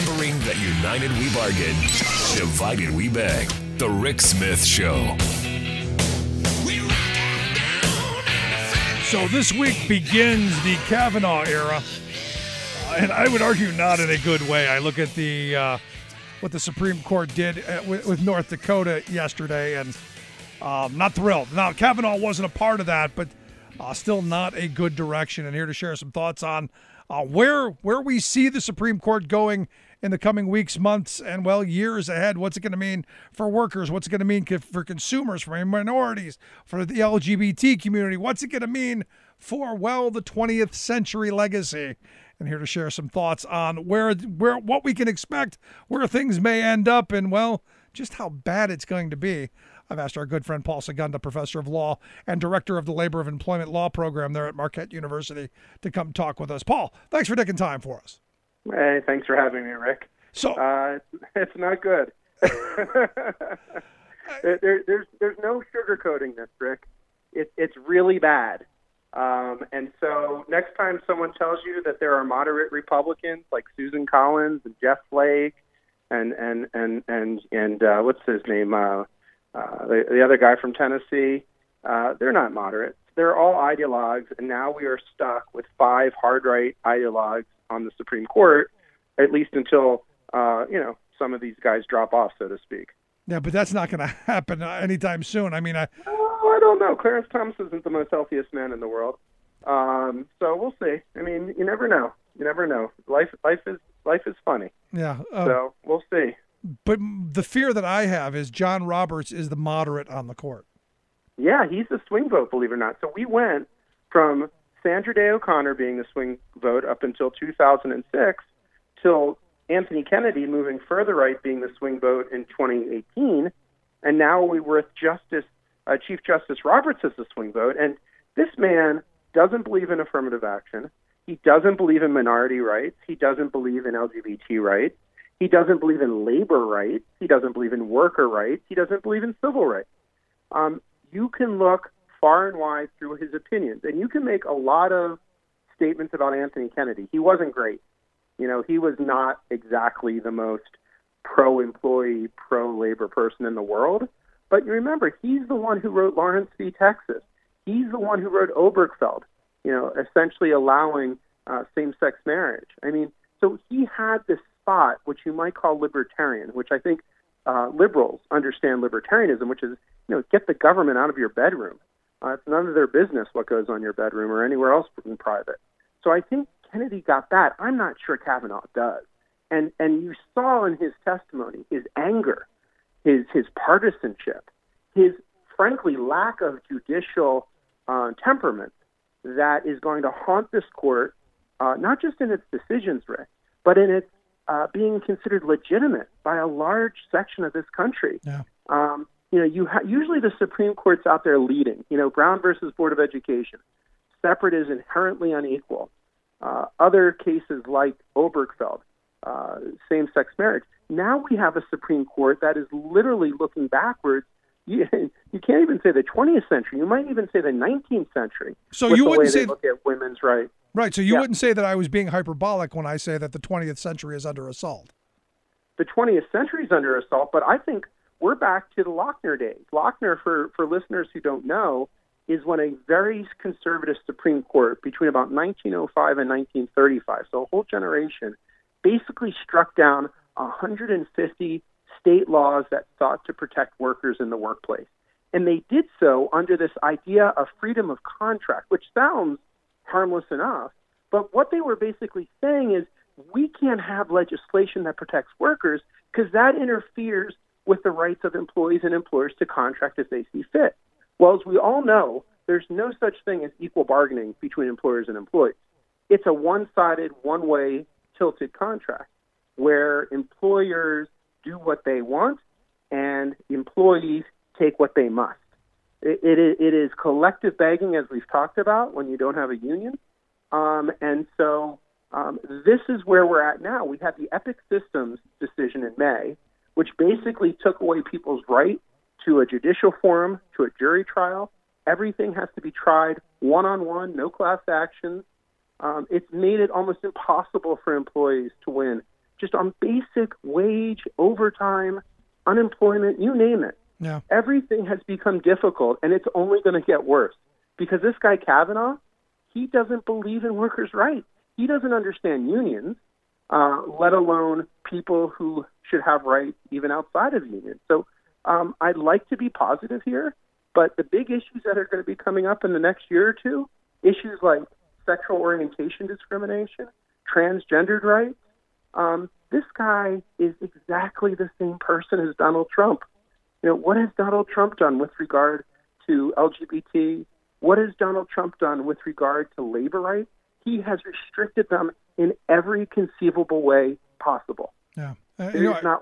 Remembering that united we bargain, divided we beg. The Rick Smith Show. So this week begins the Kavanaugh era, and I would argue not in a good way. I look at the what the Supreme Court did with North Dakota yesterday, and not thrilled. Now, Kavanaugh wasn't a part of that, but still not a good direction. And here to share some thoughts on where we see the Supreme Court going in the coming weeks, months, and, well, years ahead. What's it going to mean for workers? What's it going to mean for consumers, for minorities, for the LGBT community? What's it going to mean for, well, the 20th century legacy? And here to share some thoughts on what we can expect, where things may end up, and, well, just how bad it's going to be. I've asked our good friend Paul Segunda, professor of law and director of the Labor of Employment Law program there at Marquette University, to come talk with us. Paul, thanks for taking time for us. Hey, thanks for having me, Rick. So it's not good. There's no sugarcoating this, Rick. It's really bad. And so next time someone tells you that there are moderate Republicans like Susan Collins and Jeff Flake and what's his name, the other guy from Tennessee, they're not moderate. They're all ideologues, and now we are stuck with 5 hard-right ideologues on the Supreme Court, at least until, some of these guys drop off, so to speak. Yeah, but that's not going to happen anytime soon. I mean, I don't know. Clarence Thomas isn't the most healthiest man in the world. So we'll see. I mean, you never know. You never know. Life is funny. Yeah. So we'll see. But the fear that I have is John Roberts is the moderate on the court. Yeah, he's the swing vote, believe it or not. So we went from Sandra Day O'Connor being the swing vote up until 2006 till Anthony Kennedy moving further right being the swing vote in 2018. And now we were with Chief Justice Roberts as the swing vote. And this man doesn't believe in affirmative action. He doesn't believe in minority rights. He doesn't believe in LGBT rights. He doesn't believe in labor rights. He doesn't believe in worker rights. He doesn't believe in civil rights. You can look far and wide through his opinions, and you can make a lot of statements about Anthony Kennedy. He wasn't great. He was not exactly the most pro-employee, pro-labor person in the world. But you remember, he's the one who wrote Lawrence v. Texas. He's the one who wrote Obergefell, essentially allowing same-sex marriage. I mean, so he had this spot, which you might call libertarian, which I think liberals understand libertarianism, which is, get the government out of your bedroom. It's none of their business what goes on your bedroom or anywhere else in private. So I think Kennedy got that. I'm not sure Kavanaugh does. And you saw in his testimony his anger, his partisanship, his, frankly, lack of judicial temperament that is going to haunt this court, not just in its decisions, Rick, but in its being considered legitimate by a large section of this country. Yeah. Usually the Supreme Court's out there leading. Brown versus Board of Education. Separate is inherently unequal. Other cases like Obergefell, same-sex marriage. Now we have a Supreme Court that is literally looking backwards. You can't even say the 20th century. You might even say the 19th century. So you wouldn't say they look at women's rights. Right. So you wouldn't say that I was being hyperbolic when I say that the 20th century is under assault. The 20th century is under assault, but I think we're back to the Lochner days. Lochner, for listeners who don't know, is when a very conservative Supreme Court between about 1905 and 1935, so a whole generation, basically struck down 150 state laws that sought to protect workers in the workplace. And they did so under this idea of freedom of contract, which sounds harmless enough. But what they were basically saying is we can't have legislation that protects workers because that interferes with the rights of employees and employers to contract as they see fit. Well, as we all know, there's no such thing as equal bargaining between employers and employees. It's a one-sided, one-way tilted contract where employers do what they want and employees take what they must. It is collective begging, as we've talked about, when you don't have a union. And so this is where we're at now. We had the Epic Systems decision in May, which basically took away people's right to a judicial forum, to a jury trial. Everything has to be tried one-on-one, no class actions. It's made it almost impossible for employees to win just on basic wage, overtime, unemployment, you name it. Yeah. Everything has become difficult, and it's only going to get worse because this guy Kavanaugh, he doesn't believe in workers' rights. He doesn't understand unions, let alone people who should have rights even outside of unions. So I'd like to be positive here, but the big issues that are going to be coming up in the next year or two, issues like sexual orientation discrimination, transgendered rights, this guy is exactly the same person as Donald Trump. You know, what has Donald Trump done with regard to LGBT? What has Donald Trump done with regard to labor rights? He has restricted them in every conceivable way possible. Yeah. There's not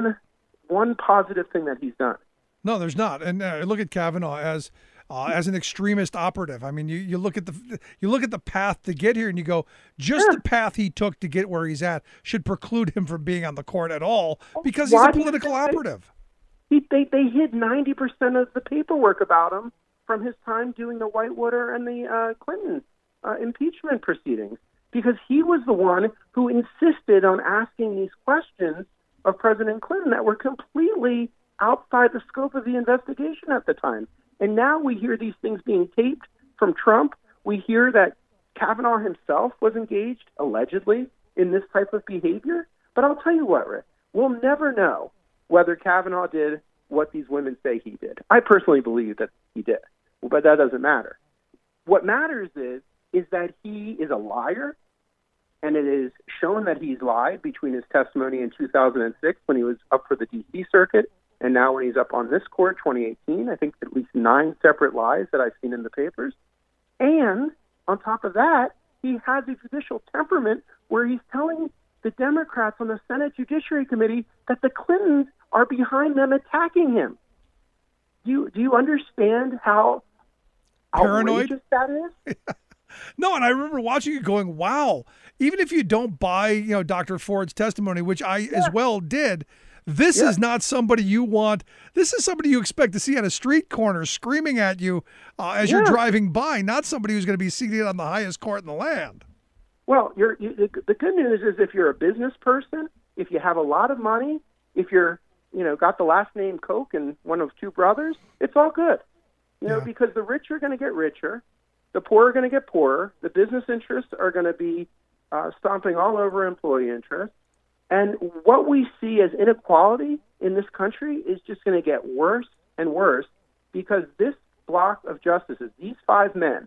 one positive thing that he's done. No, there's not. And look at Kavanaugh as an extremist operative. I mean, you look at the path to get here, and you go, just the path he took to get where he's at should preclude him from being on the court at all because he's a political operative. They hid 90% of the paperwork about him from his time doing the Whitewater and the Clinton impeachment proceedings, because he was the one who insisted on asking these questions of President Clinton that were completely outside the scope of the investigation at the time. And now we hear these things being taped from Trump. We hear that Kavanaugh himself was engaged, allegedly, in this type of behavior. But I'll tell you what, Rick, we'll never know whether Kavanaugh did what these women say he did. I personally believe that he did, but that doesn't matter. What matters is that he is a liar, and it is shown that he's lied between his testimony in 2006 when he was up for the D.C. Circuit and now when he's up on this court, 2018. I think at least 9 separate lies that I've seen in the papers. And on top of that, he has a judicial temperament where he's telling the Democrats on the Senate Judiciary Committee that the Clintons are behind them attacking him. Do you understand how paranoid outrageous that is? No, and I remember watching it going, wow, even if you don't buy, Dr. Ford's testimony, which I as well did, this is not somebody you want. This is somebody you expect to see on a street corner screaming at you as you're driving by, not somebody who's going to be seated on the highest court in the land. Well, the good news is if you're a business person, if you have a lot of money, if you're, got the last name Koch and one of 2 brothers, it's all good. Because the rich are going to get richer. The poor are going to get poorer. The business interests are going to be stomping all over employee interests. And what we see as inequality in this country is just going to get worse and worse because this block of justices, these 5 men,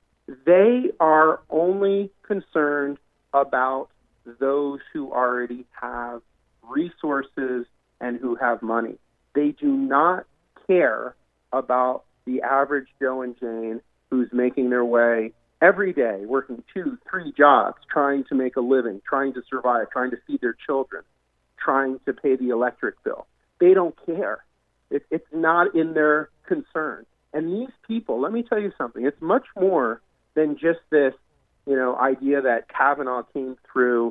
they are only concerned about those who already have resources and who have money. They do not care about the average Joe and Jane who's making their way every day, working 2, 3 jobs, trying to make a living, trying to survive, trying to feed their children, trying to pay the electric bill. They don't care. It's not in their concern. And these people, let me tell you something, it's much more than just this, idea that Kavanaugh came through,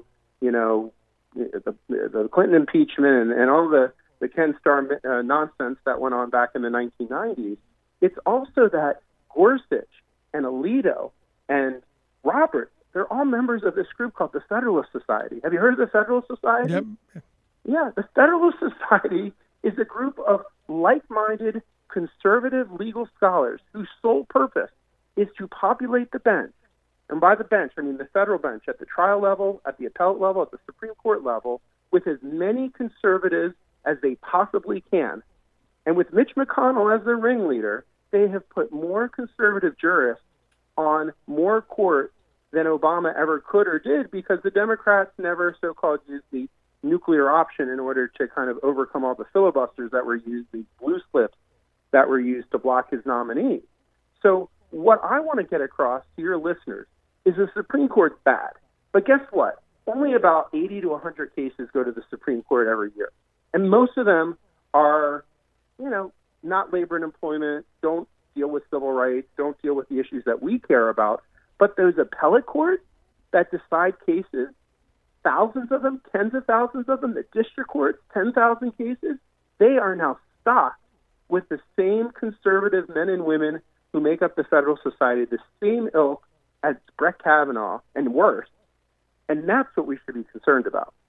the Clinton impeachment and all the Ken Starr nonsense that went on back in the 1990s. It's also that Gorsuch and Alito and Roberts, they're all members of this group called the Federalist Society. Have you heard of the Federalist Society? Yep. Yeah, the Federalist Society is a group of like-minded conservative legal scholars whose sole purpose is to populate the bench. And by the bench, I mean the federal bench at the trial level, at the appellate level, at the Supreme Court level, with as many conservatives as they possibly can. And with Mitch McConnell as their ringleader, they have put more conservative jurists on more courts than Obama ever could or did because the Democrats never so-called used the nuclear option in order to kind of overcome all the filibusters that were used, the blue slips that were used to block his nominee. So what I want to get across to your listeners is the Supreme Court's bad. But guess what? Only about 80 to 100 cases go to the Supreme Court every year. And most of them are, not labor and employment, don't deal with civil rights, don't deal with the issues that we care about. But those appellate courts that decide cases, thousands of them, tens of thousands of them, the district courts, 10,000 cases, they are now stocked with the same conservative men and women who make up the Federal Society, the same ilk as Brett Kavanaugh and worse. And that's what we should be concerned about.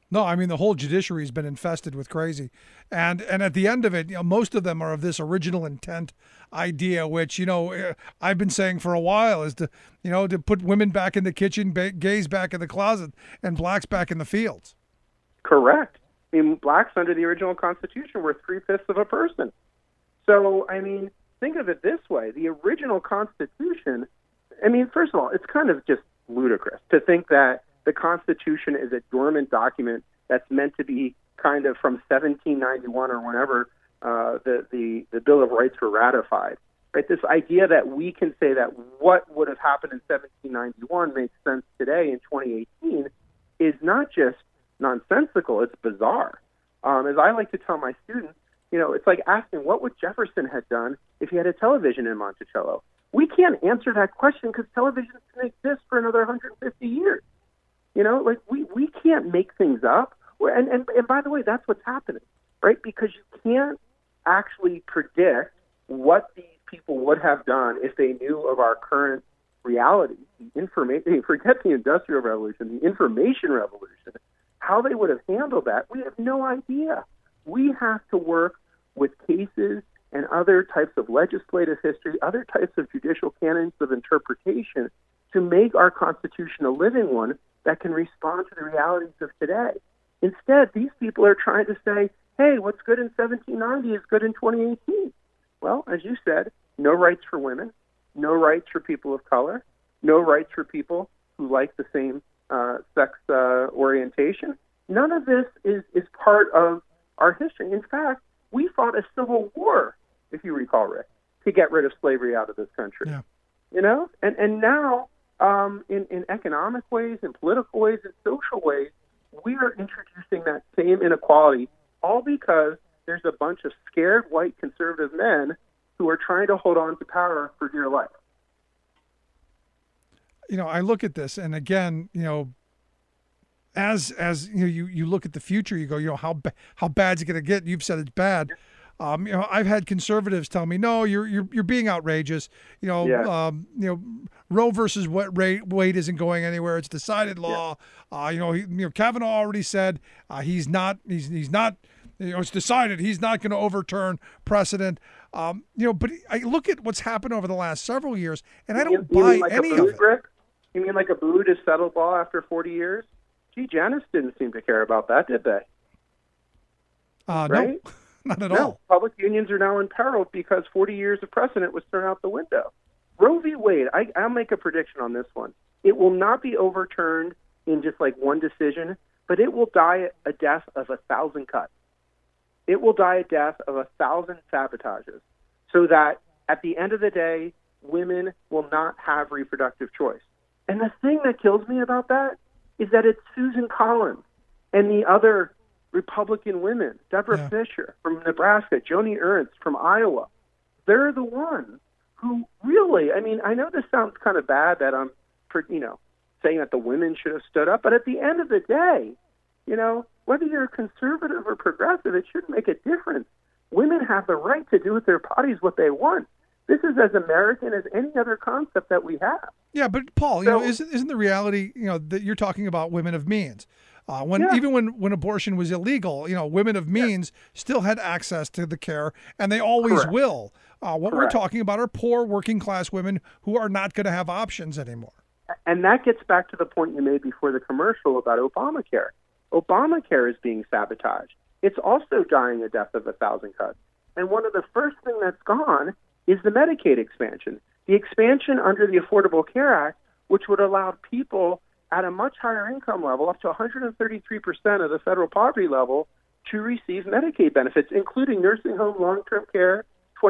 No, I mean the whole judiciary has been infested with crazy, and at the end of it, most of them are of this original intent idea, which I've been saying for a while is to put women back in the kitchen, gays back in the closet, and blacks back in the fields. Correct. I mean, blacks under the original Constitution were 3/5 of a person. So, I mean, think of it this way: the original Constitution. I mean, first of all, it's kind of just ludicrous to think that the Constitution is a dormant document that's meant to be kind of from 1791 or whenever the Bill of Rights were ratified. Right? This idea that we can say that what would have happened in 1791 makes sense today in 2018 is not just nonsensical, it's bizarre. As I like to tell my students, it's like asking what would Jefferson have done if he had a television in Monticello. We can't answer that question because television can exist for another 150 years. We can't make things up. And by the way, that's what's happening, right? Because you can't actually predict what these people would have done if they knew of our current reality. Forget the Industrial Revolution, the Information Revolution, how they would have handled that, we have no idea. We have to work with cases and other types of legislative history, other types of judicial canons of interpretation to make our Constitution a living one that can respond to the realities of today. Instead, these people are trying to say, hey, what's good in 1790 is good in 2018. Well, as you said, no rights for women, no rights for people of color, no rights for people who like the same sex orientation. None of this is part of our history. In fact, we fought a civil war, if you recall, Rick, to get rid of slavery out of this country. Yeah. And now in economic ways, in political ways, in social ways, we are introducing that same inequality, all because there's a bunch of scared white conservative men who are trying to hold on to power for dear life. I look at this, and again, as you look at the future, you go, how bad's it going to get? You've said it's bad. I've had conservatives tell me, no, you're being outrageous. Roe versus Wade isn't going anywhere. It's decided law. Yeah. Kavanaugh already said he's not. It's decided he's not going to overturn precedent. But I look at what's happened over the last several years, and I don't buy any of it. Rick? You mean like a boo to settle law after 40 years? Gee, Janice didn't seem to care about that, did they? Right? No, not at all. Public unions are now imperiled because 40 years of precedent was thrown out the window. Roe v. Wade, I'll make a prediction on this one. It will not be overturned in just like one decision, but it will die a death of 1,000 cuts. It will die a death of 1,000 sabotages, so that at the end of the day, women will not have reproductive choice. And the thing that kills me about that is that it's Susan Collins and the other Republican women, Deborah Fisher from Nebraska, Joni Ernst from Iowa. They're the ones who really, I know this sounds kind of bad that I'm, saying that the women should have stood up, but at the end of the day, whether you're conservative or progressive, it shouldn't make a difference. Women have the right to do with their bodies what they want. This is as American as any other concept that we have. Yeah, but Paul, isn't the reality, that you're talking about women of means? Even when abortion was illegal, women of means still had access to the care, and they always will. What we're talking about are poor working class women who are not going to have options anymore. And that gets back to the point you made before the commercial about Obamacare. Obamacare is being sabotaged. It's also dying a death of 1,000 cuts. And one of the first things that's gone is the Medicaid expansion. The expansion under the Affordable Care Act, which would allow people at a much higher income level, up to 133% of the federal poverty level, to receive Medicaid benefits, including nursing home, long-term care,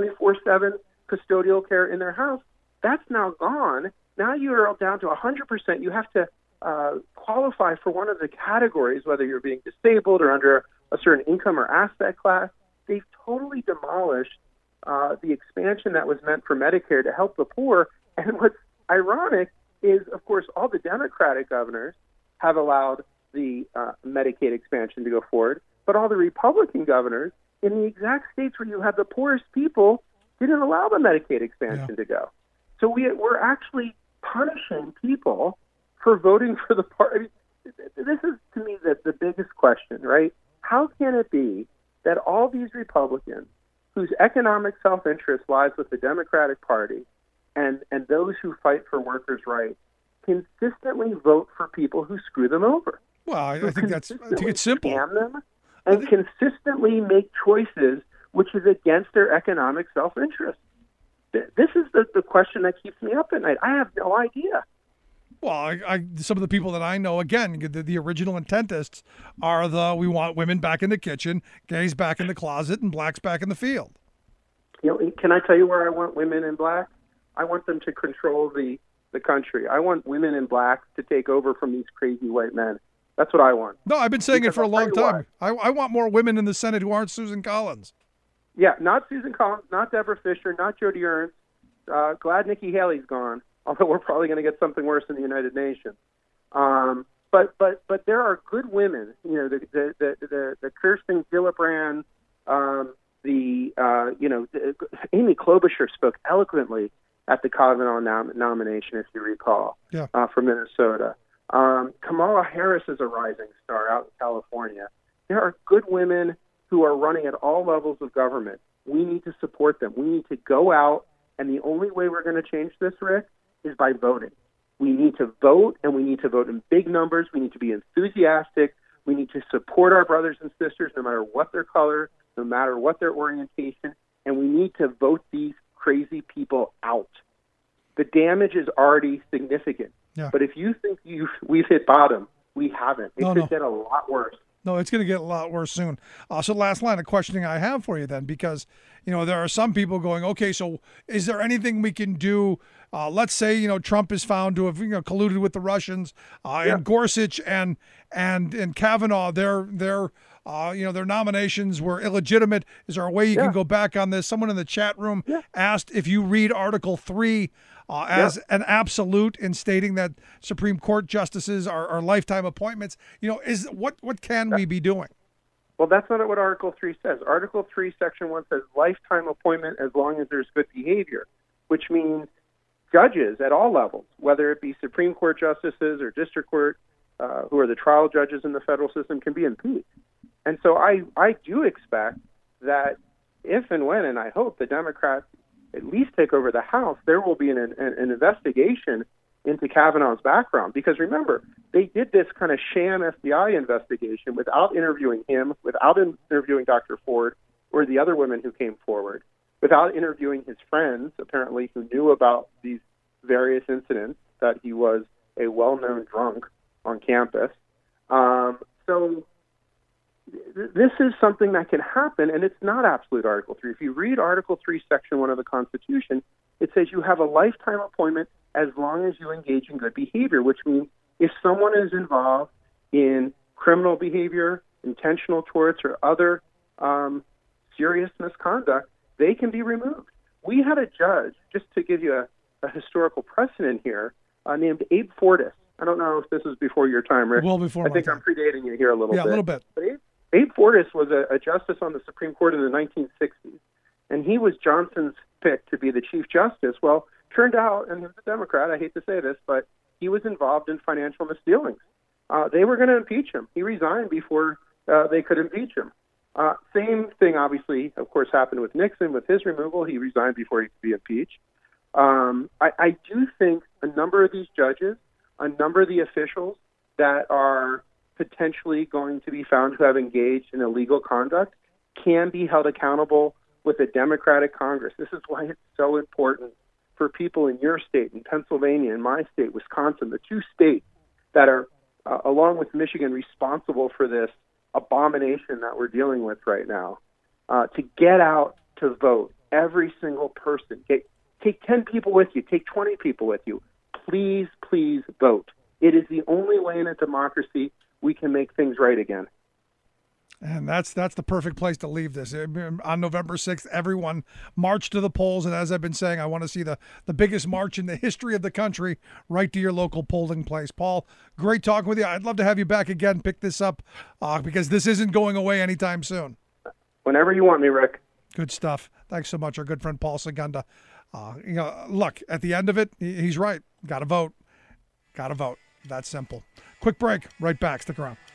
24/7 custodial care in their house. That's now gone. Now you're down to 100%. You have to qualify for one of the categories, whether you're being disabled or under a certain income or asset class. They've totally demolished the expansion that was meant for Medicare to help the poor. And what's ironic is, of course, all the Democratic governors have allowed the Medicaid expansion to go forward, but all the Republican governors in the exact states where you have the poorest people didn't allow the Medicaid expansion to go. So we're actually punishing people for voting for the party. this is, to me, the biggest question, right? How can it be that all these Republicans whose economic self-interest lies with the Democratic Party and those who fight for workers' rights consistently vote for people who screw them over? Well, I think it's simple. Scam them and consistently make choices which is against their economic self-interest. This is the question that keeps me up at night. I have no idea. Well, some of the people that I know, again, the original intentists are we want women back in the kitchen, gays back in the closet, and blacks back in the field. Can I tell you where I want women in black? I want them to control the country. I want women in black to take over from these crazy white men. That's what I want. No, I've been saying it for a long time. I want more women in the Senate who aren't Susan Collins. Yeah, not Susan Collins, not Deborah Fisher, not Jody Ernst. Glad Nikki Haley's gone, although we're probably going to get something worse in the United Nations. But there are good women. The Kirsten Gillibrand, Amy Klobuchar spoke eloquently at the Kavanaugh nomination, if you recall, from Minnesota. Kamala Harris is a rising star out in California. There are good women who are running at all levels of government. We need to support them. We need to go out, and the only way we're going to change this, Rick, is by voting. We need to vote, and we need to vote in big numbers. We need to be enthusiastic. We need to support our brothers and sisters, no matter what their color, no matter what their orientation, and we need to vote these crazy people out. The damage is already significant. Yeah. But if you think we've hit bottom, we haven't. It could get a lot worse. No, it's going to get a lot worse soon. So last line of questioning I have for you then, because, there are some people going, okay, so is there anything we can do? Let's say, Trump is found to have, colluded with the Russians, and Gorsuch and Kavanaugh, their nominations were illegitimate. Is there a way you can go back on this? Someone in the chat room asked if you read Article 3 as an absolute in stating that Supreme Court justices are lifetime appointments. What can we be doing? Well, that's not what Article 3 says. Article 3, Section 1 says lifetime appointment as long as there's good behavior, which means judges at all levels, whether it be Supreme Court justices or district court, who are the trial judges in the federal system, can be impeached. And so I do expect that if and when, and I hope the Democrats at least take over the House, there will be an investigation into Kavanaugh's background. Because remember, they did this kind of sham FBI investigation without interviewing him, without interviewing Dr. Ford or the other women who came forward, without interviewing his friends, apparently, who knew about these various incidents, that he was a well-known drunk on campus. So this is something that can happen, and it's not absolute Article 3. If you read Article 3, Section 1 of the Constitution, it says you have a lifetime appointment as long as you engage in good behavior, which means if someone is involved in criminal behavior, intentional torts, or other serious misconduct, they can be removed. We had a judge, just to give you a historical precedent here, named Abe Fortas. I don't know if this was before your time, Rick. Well, before I think I'm predating you here a little bit. Yeah, a little bit. But Abe Fortas was a justice on the Supreme Court in the 1960s, and he was Johnson's pick to be the Chief Justice. Well, turned out, and he was a Democrat, I hate to say this, but he was involved in financial misdealings. They were going to impeach him. He resigned before they could impeach him. Same thing, obviously, of course, happened with Nixon. With his removal, he resigned before he could be impeached. I do think a number of these judges, a number of the officials that are potentially going to be found to have engaged in illegal conduct can be held accountable with a Democratic Congress. This is why it's so important for people in your state, in Pennsylvania, in my state, Wisconsin, the two states that are, along with Michigan, responsible for this abomination that we're dealing with right now, to get out to vote. Every single person. Take 10 people with you. Take 20 people with you. Please, please vote. It is the only way in a democracy we can make things right again. And that's the perfect place to leave this. On November 6th, everyone march to the polls. And as I've been saying, I want to see the biggest march in the history of the country right to your local polling place. Paul, great talking with you. I'd love to have you back again, pick this up, because this isn't going away anytime soon. Whenever you want me, Rick. Good stuff. Thanks so much. Our good friend Paul Segunda. Look, at the end of it, he's right. Got to vote. Got to vote. That simple. Quick break. Right back. Stick around.